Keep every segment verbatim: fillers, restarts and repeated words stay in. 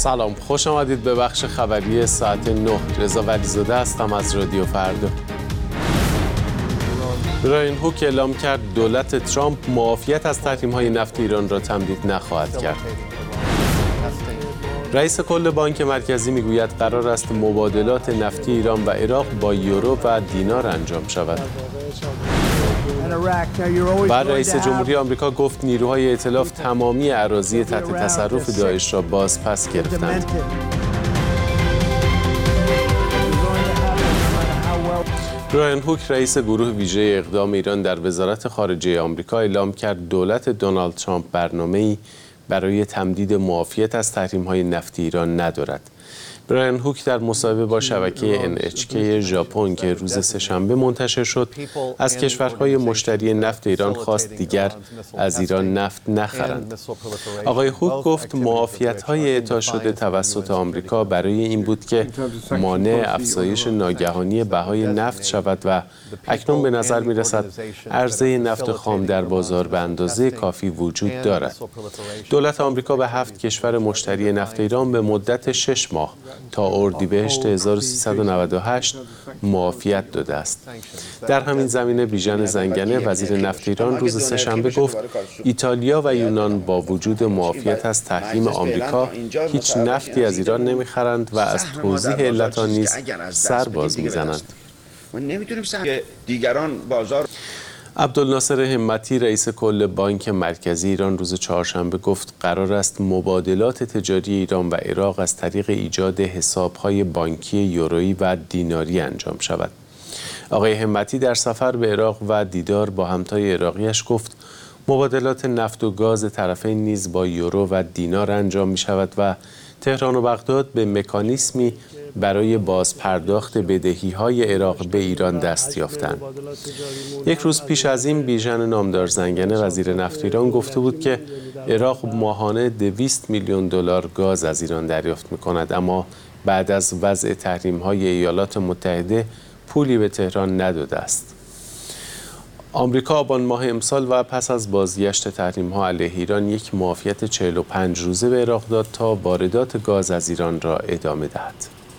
سلام، خوش آمدید به بخش خبری ساعت نه. رضا ولیزاده هستم از رادیو فردا. برایان هوک اعلام کرد دولت ترامپ معافیت از تحریم‌های نفت ایران را تمدید نخواهد کرد. رئیس کل بانک مرکزی میگوید قرار است مبادلات نفتی ایران و عراق با یورو و دینار انجام شود. و رئیس جمهوری آمریکا گفت نیروهای ائتلاف تمامی اراضی تحت تصرف داعش را باز پس گرفتند. برایان هوک رئیس گروه ویژه اقدام ایران در وزارت خارجه آمریکا اعلام کرد دولت دونالد ترامپ برنامه‌ای برای تمدید معافیت از تحریم‌های نفتی ایران ندارد. برایان هوک در مصاحبه با شبکه ان اچ کی ژاپن که روز سه‌شنبه منتشر شد، از کشورهای مشتری نفت ایران خواست دیگر از ایران نفت نخرند. آقای هوک گفت معافیت‌های اعطا شده توسط آمریکا برای این بود که مانع افزایش ناگهانی بهای نفت شود و اکنون به نظر می‌رسد عرضه نفت خام در بازار به اندازه کافی وجود دارد. دولت آمریکا به هفت کشور مشتری نفت ایران به مدت شش ماه تا اردیبهشت هزار و سیصد و نود و هشت معافیت داده است. در همین زمینه بیژن زنگنه وزیر نفت ایران روز سه‌شنبه گفت ایتالیا و یونان با وجود معافیت از تحریم آمریکا هیچ نفتی از ایران نمیخرند و از توضیح علت آن نیز سر باز میزنند. دیگران بازار عبدالناصر همتی رئیس کل بانک مرکزی ایران روز چهارشنبه گفت قرار است مبادلات تجاری ایران و عراق از طریق ایجاد حساب‌های بانکی یورویی و دیناری انجام شود. آقای همتی در سفر به عراق و دیدار با همتای عراقیش گفت مبادلات نفت و گاز طرفین نیز با یورو و دینار انجام می شود و تهران و بغداد به مکانیزمی برای بازپرداخت بدهی‌های عراق به ایران دست یافتند. یک روز پیش از این بیژن نامدار زنگنه وزیر نفت ایران گفته بود که عراق ماهانه دویست میلیون دلار گاز از ایران دریافت می‌کند، اما بعد از وضع تحریم‌های ایالات متحده پولی به تهران نداده است. آمریکا آبان ماه امسال و پس از بازگشت تحریم‌ها علیه ایران یک معافیت چهل و پنج روزه به عراق داد تا واردات گاز از ایران را ادامه دهد.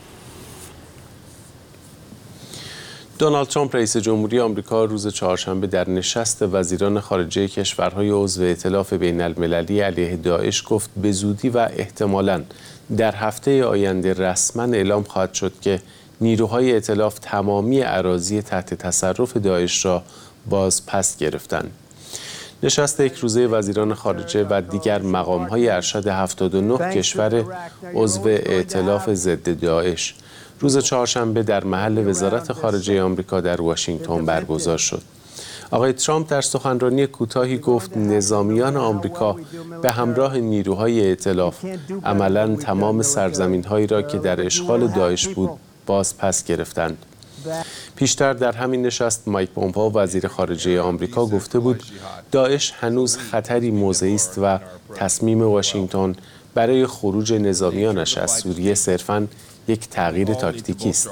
دونالد ترامپ رئیس جمهوری آمریکا روز چهارشنبه در نشست وزیران خارجه کشورهای عضو ائتلاف بین‌المللی علیه داعش گفت به زودی و احتمالاً در هفته آینده رسما اعلام خواهد شد که نیروهای ائتلاف تمامی اراضی تحت تصرف داعش را باز پس گرفتند. نشست یک روزه وزیران خارجه و دیگر مقام‌های ارشد هفتاد و نه کشور عضو ائتلاف ضد داعش روز چهارشنبه در محل وزارت خارجه آمریکا در واشنگتن برگزار شد. آقای ترامپ در سخنرانی کوتاهی گفت نظامیان آمریکا به همراه نیروهای ائتلاف عملاً تمام سرزمین‌هایی را که در اشغال داعش بود باز پس گرفتند. پیشتر در همین نشست مایک پومپئو وزیر خارجه آمریکا گفته بود داعش هنوز خطری موضعی است و تصمیم واشنگتن برای خروج نظامیانش از سوریه صرفاً یک تغییر تاکتیکی است.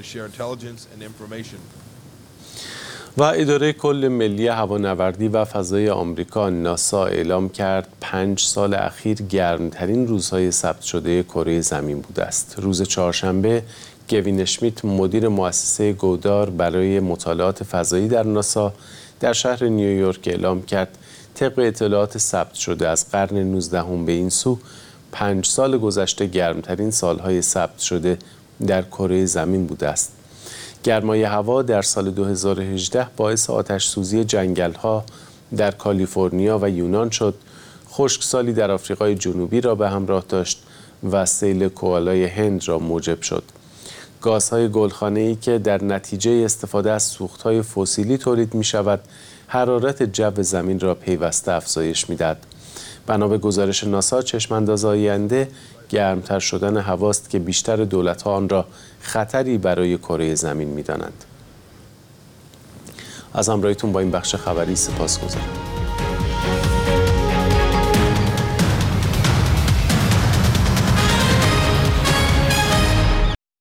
و اداره کل ملی هوانوردی و فضای آمریکا ناسا اعلام کرد پنج سال اخیر گرمترین روزهای ثبت شده کره زمین بوده است. روز چهارشنبه کوین اشمیت مدیر مؤسسه گودار برای مطالعات فضایی در ناسا در شهر نیویورک اعلام کرد طبق اطلاعات ثبت شده از قرن نوزدهم به این سو پنج سال گذشته گرمترین سالهای ثبت شده در کره زمین بوده است. گرمای هوا در سال دو هزار و هجده باعث آتش سوزی جنگل‌ها در کالیفرنیا و یونان شد، خشکسالی در آفریقای جنوبی را به همراه داشت و سیل کوالای هند را موجب شد. گازهای گلخانه‌ای که در نتیجه استفاده از سوخت‌های فسیلی تولید می‌شود، حرارت جو زمین را پیوسته افزایش می‌دهد. بنا به گزارش ناسا چشم‌انداز آینده گرمتر شدن هواست که بیشتر دولت‌ها آن را خطری برای کره زمین می‌دانند. از همراهیتون با این بخش خبری سپاسگزارم.